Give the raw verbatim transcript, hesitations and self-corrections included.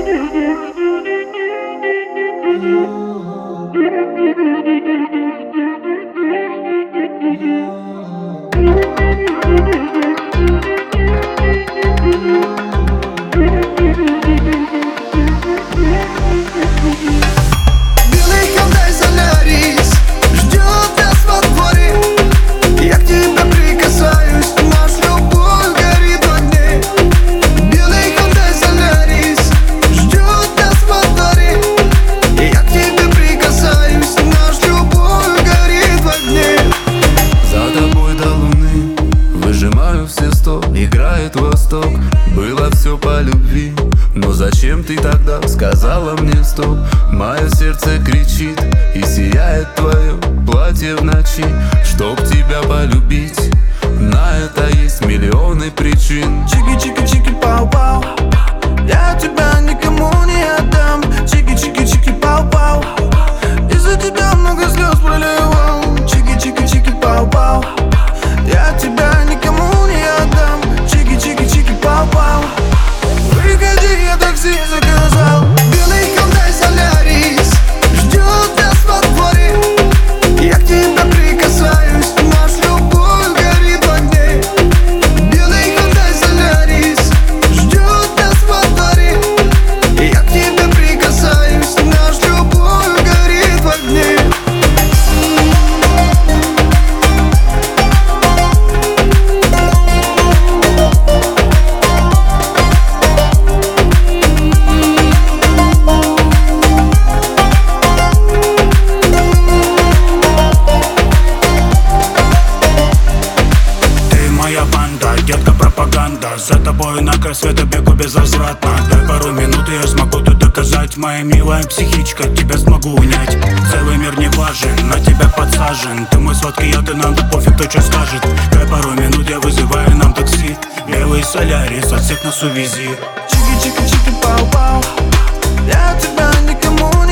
Играет восток, было все по любви. Но зачем ты тогда сказала мне стоп? Мое сердце кричит и сияет твое платье в ночи. Чтоб тебя полюбить, на это есть миллионы причин. Чики-чики-чики-пау-пау, я тебя никому не отдам. Чики-чики-чики-пау-пау, из-за тебя много слез проливал. Чики-чики-чики-пау-пау, я тебя никому не отдам. Чики-чики-чики-пау-пау, приходи, я такси заказал. Белый Hyundai Solaris ждет нас во дворе. Я к тебе прикасаюсь, наш любовь горит в огне. Белый Hyundai Solaris ждет нас во дворе. Я к тебе прикасаюсь, наш любовь горит в огне. Детка, пропаганда, за тобой на край света бегу безвозвратно. Дай пару минут, и я смогу тут доказать. Моя милая психичка, тебя смогу унять. Целый мир не важен, на тебя подсажен. Ты мой сладкий яд, и нам да пофиг, кто что скажет. Дай пару минут, я вызываю нам такси. Белый Солярис, от всех нас увези. Чики-чики-чики-пау-пау, я тебя никому не